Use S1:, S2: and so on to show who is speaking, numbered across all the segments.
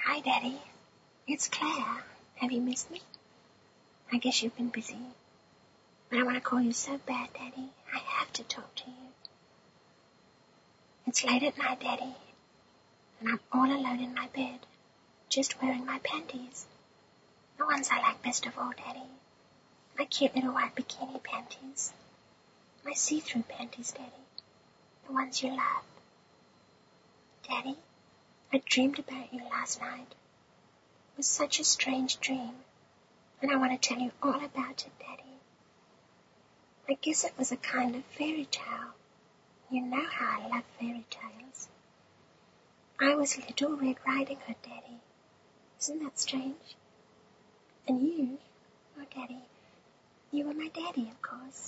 S1: Hi, Daddy. It's Claire. Have you missed me? I guess you've been busy. But I want to call you so bad, Daddy. I have to talk to you. It's late at night, Daddy, and I'm all alone in my bed, just wearing my panties. The ones I like best of all, Daddy. My cute little white bikini panties. My see-through panties, Daddy. The ones you love. Daddy, I dreamed about you last night. It was such a strange dream, and I want to tell you all about it, Daddy. I guess it was a kind of fairy tale. You know how I love fairy tales. I was Little Red Riding Hood, Daddy. Isn't that strange? And you, oh Daddy, you were my daddy, of course.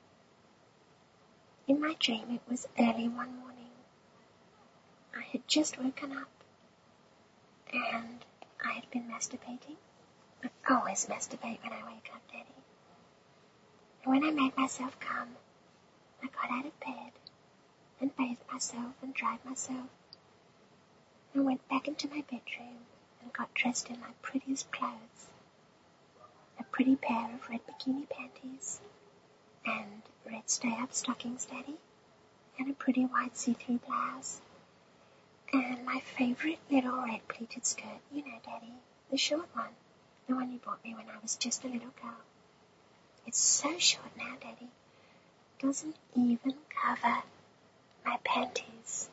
S1: In my dream, it was early one morning. I had just woken up, and I had been masturbating. I always masturbate when I wake up, Daddy. And when I made myself come, I got out of bed and bathed myself and dried myself. I went back into my bedroom and got dressed in my prettiest clothes. A pretty pair of red bikini panties and red stay-up stockings, Daddy, and a pretty white see-through blouse. And my favourite little red pleated skirt, you know, Daddy, the short one, the one you bought me when I was just a little girl. It's so short now, Daddy, doesn't even cover my panties.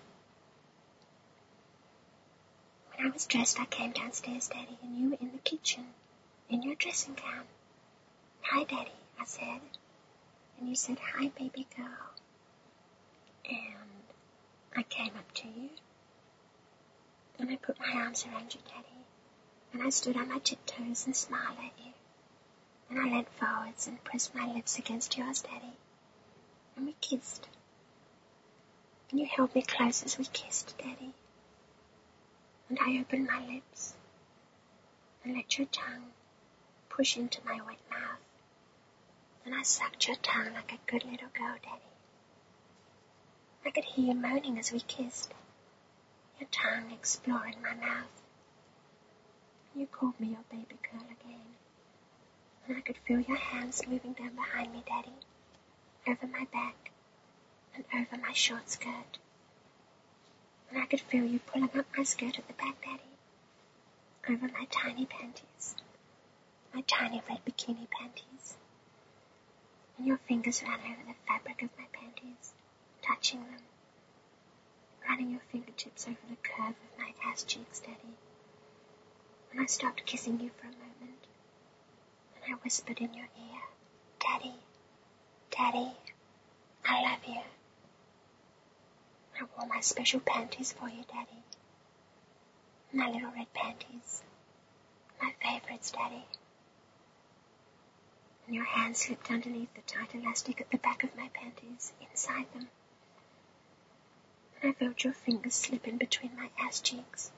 S1: When I was dressed, I came downstairs, Daddy, and you were in the kitchen, in your dressing gown. Hi, Daddy, I said. And you said, hi, baby girl. And I came up to you, and I put my arms around you, Daddy, and I stood on my tiptoes and smiled at you. And I leant forwards and pressed my lips against yours, Daddy, and we kissed. And you held me close as we kissed, Daddy. And I opened my lips and let your tongue push into my wet mouth. And I sucked your tongue like a good little girl, Daddy. I could hear you moaning as we kissed, your tongue exploring my mouth. You called me your baby girl again. And I could feel your hands moving down behind me, Daddy, over my back and over my short skirt. And I could feel you pulling up my skirt at the back, Daddy, over my tiny panties, my tiny red bikini panties. And your fingers ran over the fabric of my panties, touching them, running your fingertips over the curve of my ass cheeks, Daddy. And I stopped kissing you for a moment, and I whispered in your ear, Daddy, Daddy, I love you. I wore my special panties for you, Daddy. My little red panties. My favourites, Daddy. And your hand slipped underneath the tight elastic at the back of my panties, inside them. And I felt your fingers slip in between my ass cheeks.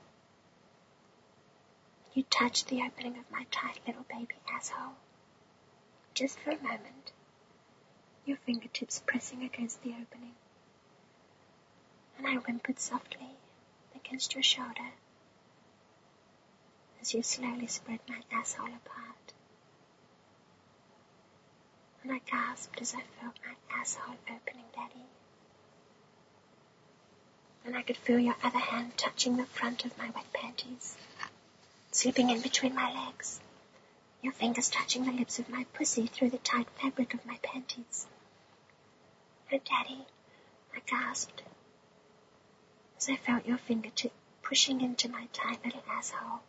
S1: You touched the opening of my tight little baby asshole. Just for a moment, your fingertips pressing against the opening. And I whimpered softly against your shoulder as you slowly spread my asshole apart. And I gasped as I felt my asshole opening, Daddy. And I could feel your other hand touching the front of my wet panties, slipping in between my legs, your fingers touching the lips of my pussy through the tight fabric of my panties. And Daddy, I gasped as I felt your fingertip pushing into my tight little asshole.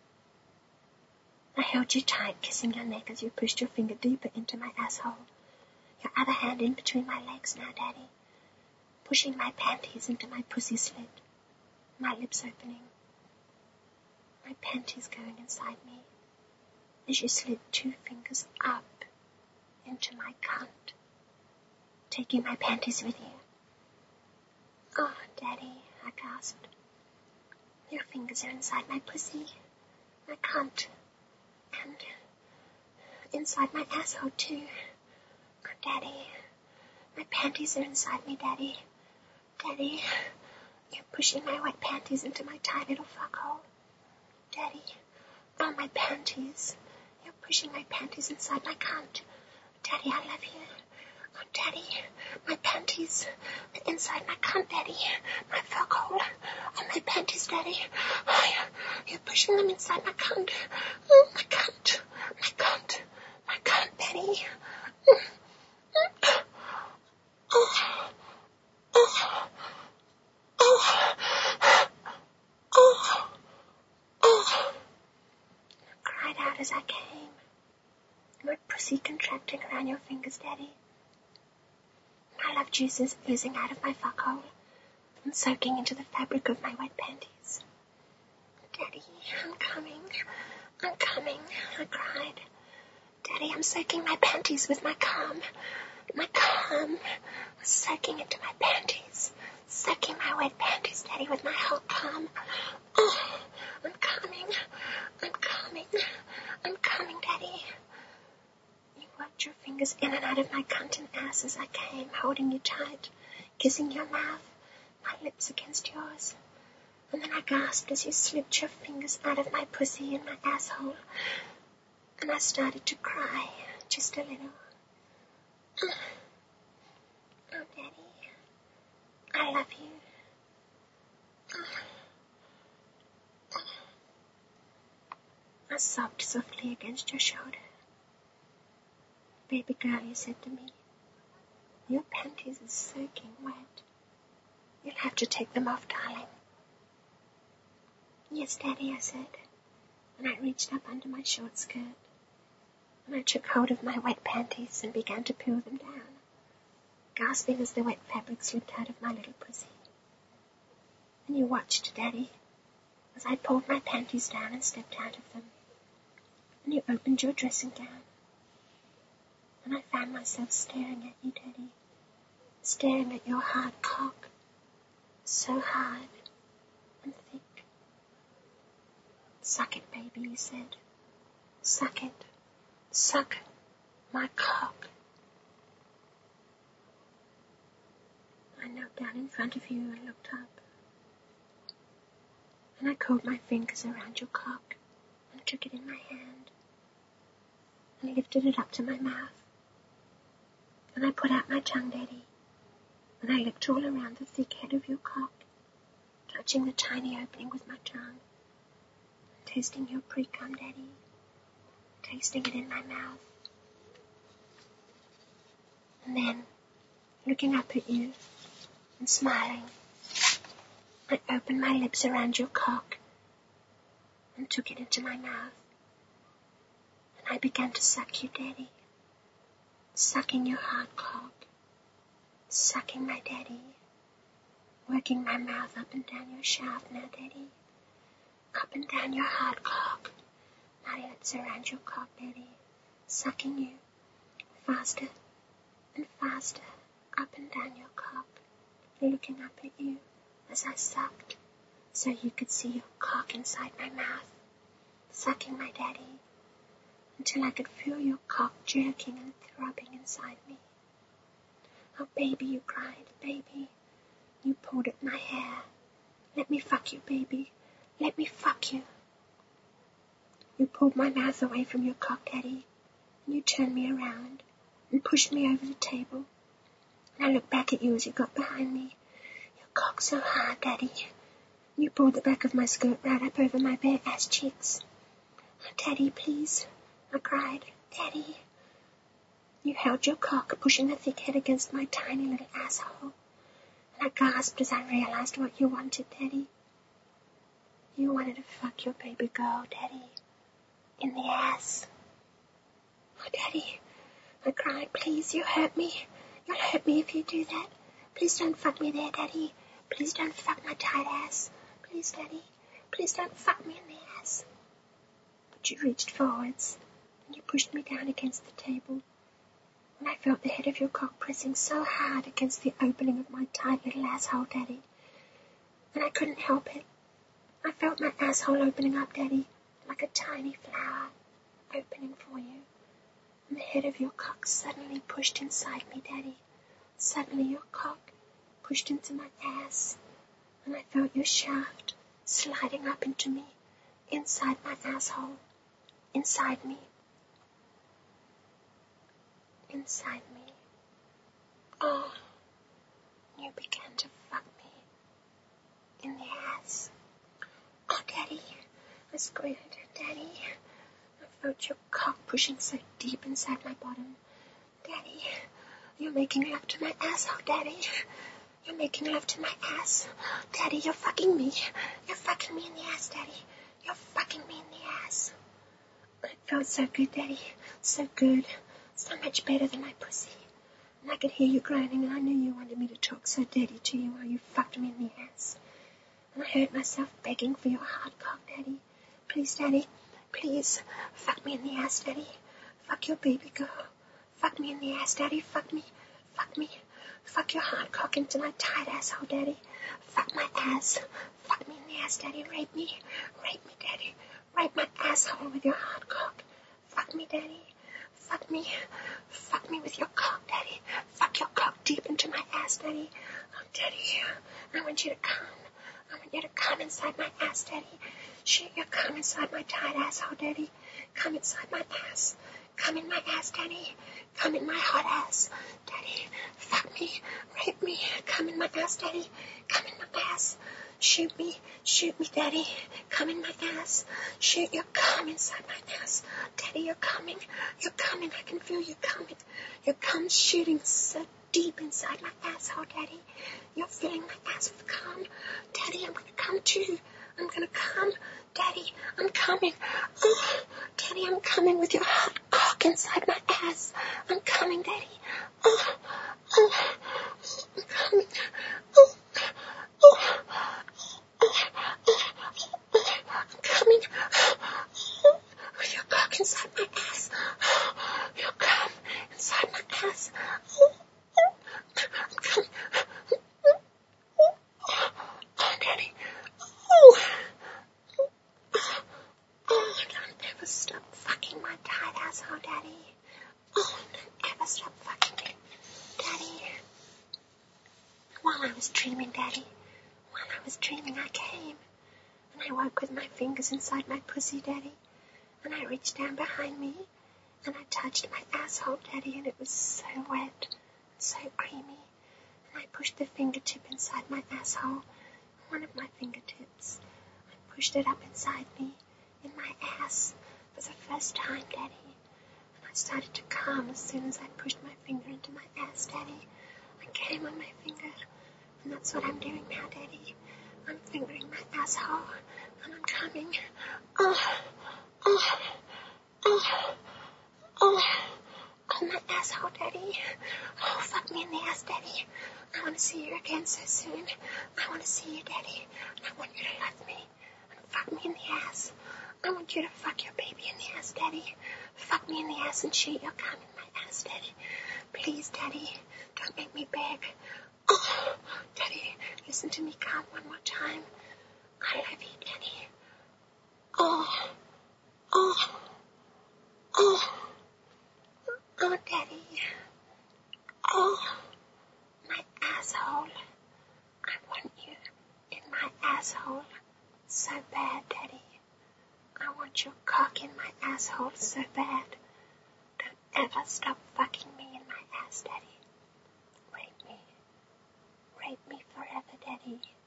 S1: I held you tight, kissing your neck as you pushed your finger deeper into my asshole, your other hand in between my legs now, Daddy, pushing my panties into my pussy slit, my lips opening, my panties going inside me as you slid 2 fingers up into my cunt, taking my panties with you. Oh, Daddy, I gasped. Your fingers are inside my pussy, my cunt, and inside my asshole too. Oh, Daddy, my panties are inside me, Daddy. Daddy, you're pushing my wet panties into my tight little fuckhole. Daddy. Oh, my panties. You're pushing my panties inside my cunt. Daddy, I love you. Oh, Daddy, my panties. They're inside my cunt, Daddy. My fuck hole. Oh, my panties, Daddy. Oh, you're pushing them inside my cunt. Oh, my cunt. My cunt. My cunt, Daddy. Oh. Oh. Oh. Oh. Oh. I cried out as I came. My pussy contracting around your fingers, Daddy. My love juices oozing out of my fuck hole and soaking into the fabric of my wet panties. Daddy, I'm coming. I'm coming, I cried. Daddy, I'm soaking my panties with my cum. My cum soaking into my panties. Soaking my wet panties, Daddy, with my hot cum. Oh, I'm coming. I'm coming. I'm coming, Daddy. You worked your fingers in and out of my cunt and ass as I came, holding you tight, kissing your mouth, my lips against yours. And then I gasped as you slipped your fingers out of my pussy and my asshole, and I started to cry, just a little. Oh, Daddy, I love you. I sobbed softly against your shoulder. Baby girl, you said to me, your panties are soaking wet. You'll have to take them off, darling. Yes, Daddy, I said, and I reached up under my short skirt, and I took hold of my wet panties and began to peel them down, gasping as the wet fabric slipped out of my little pussy. And you watched, Daddy, as I pulled my panties down and stepped out of them, and you opened your dressing gown, and I found myself staring at you, Daddy, staring at your hard cock, so hard and thick. Suck it, baby, you said. Suck it. Suck my cock. I knelt down in front of you and looked up, and I curled my fingers around your cock and took it in my hand and lifted it up to my mouth. And I put out my tongue, Daddy, and I licked all around the thick head of your cock, touching the tiny opening with my tongue, tasting your pre-cum, Daddy, tasting it in my mouth. And then, looking up at you and smiling, I opened my lips around your cock and took it into my mouth. And I began to suck you, Daddy, sucking your hard cock, sucking my Daddy, working my mouth up and down your shaft now, Daddy, up and down your hard cock, my lips around your cock, Daddy, sucking you faster and faster up and down your cock, looking up at you as I sucked so you could see your cock inside my mouth, sucking my Daddy until I could feel your cock jerking and throbbing inside me. Oh, baby, you cried, baby. You pulled at my hair. Let me fuck you, baby. Let me fuck you. You pulled my mouth away from your cock, Daddy, and you turned me around and pushed me over the table. And I looked back at you as you got behind me. Your cock so hard, Daddy. You pulled the back of my skirt right up over my bare ass cheeks. Oh, Daddy, please, I cried. Daddy. You held your cock, pushing the thick head against my tiny little asshole. And I gasped as I realized what you wanted, Daddy. You wanted to fuck your baby girl, Daddy, in the ass. Oh, Daddy, I cried, please, you hurt me. You'll hurt me if you do that. Please don't fuck me there, Daddy. Please don't fuck my tight ass. Please, Daddy, please don't fuck me in the ass. But you reached forwards, and you pushed me down against the table, and I felt the head of your cock pressing so hard against the opening of my tight little asshole, Daddy. And I couldn't help it. I felt my asshole opening up, Daddy, like a tiny flower opening for you. And the head of your cock suddenly pushed inside me, Daddy. Suddenly your cock pushed into my ass, and I felt your shaft sliding up into me, inside my asshole, inside me, inside me. Oh, you began to fuck me in the ass. Oh, Daddy, I screamed, Daddy. I felt your cock pushing so deep inside my bottom. Daddy, you're making love to my asshole, Daddy. You're making love to my ass. Daddy, you're fucking me. You're fucking me in the ass, Daddy. You're fucking me in the ass. It felt so good, Daddy. So good. So much better than my pussy. And I could hear you groaning, and I knew you wanted me to talk so dirty to you while you fucked me in the ass. And I heard myself begging for your hard cock, Daddy. Please, Daddy. Please. Fuck me in the ass, Daddy. Fuck your baby girl. Fuck me in the ass, Daddy. Fuck me. Fuck me. Fuck your hard cock into my tight asshole, Daddy. Fuck my ass. Fuck me in the ass, Daddy. Rape me. Rape me, Daddy. Rape my asshole with your hard cock. Fuck me, Daddy. Fuck me. Fuck me with your cock, Daddy. Fuck your cock deep into my ass, Daddy. Oh, Daddy, I want you to come. I want you to come inside my ass, Daddy. Shoot your cum inside my tight asshole, Daddy. Come inside my ass. Come in my ass, Daddy. Come in my hot ass. Daddy, fuck me, rape me. Come in my ass, Daddy. Come in my ass. Shoot me, Daddy. Come in my ass. Shoot your cum inside my ass. Daddy, you're coming. You're coming. I can feel you coming. Your cum shooting so deep inside my asshole, Daddy. You're filling my ass with cum. Daddy, I'm gonna come too. I'm gonna come. Daddy, I'm coming. Oh, Daddy, I'm coming with your hot cock inside my ass. I'm coming, Daddy. Oh, I'm coming. Oh, I'm coming. With your cock inside my ass. Your cum inside my ass. I'm coming. Oh, Daddy. Oh. Oh, don't ever stop fucking my tight asshole, Daddy. Oh, don't ever stop fucking me, Daddy. While I was dreaming, Daddy, while I was dreaming, I came. And I woke with my fingers inside my pussy, Daddy. And I reached down behind me, and I touched my asshole, Daddy, and it was so wet and so creamy. And I pushed the fingertip inside my asshole, one of my fingertips. I pushed it up inside me, in my ass, for the first time, Daddy. And I started to come as soon as I pushed my finger into my ass, Daddy. I came on my finger, and that's what I'm doing now, Daddy. I'm fingering my asshole, and I'm coming. Oh, oh, oh, oh, on my asshole, Daddy. Oh, fuck me in the ass, Daddy. I want to see you again so soon. I want to see you, Daddy. I want you to love me and fuck me in the ass. I want you to fuck your baby in the ass, Daddy. Fuck me in the ass and shoot your cum in my ass, Daddy. Please, Daddy, don't make me beg. Oh, Daddy, listen to me come one more time. I love you, Daddy. Oh, oh, oh, oh, Daddy. Oh, my asshole. I want you in my asshole so bad, Daddy. I want your cock in my asshole so bad. Don't ever stop fucking me in my ass, Daddy. Rape me. Rape me forever, Daddy.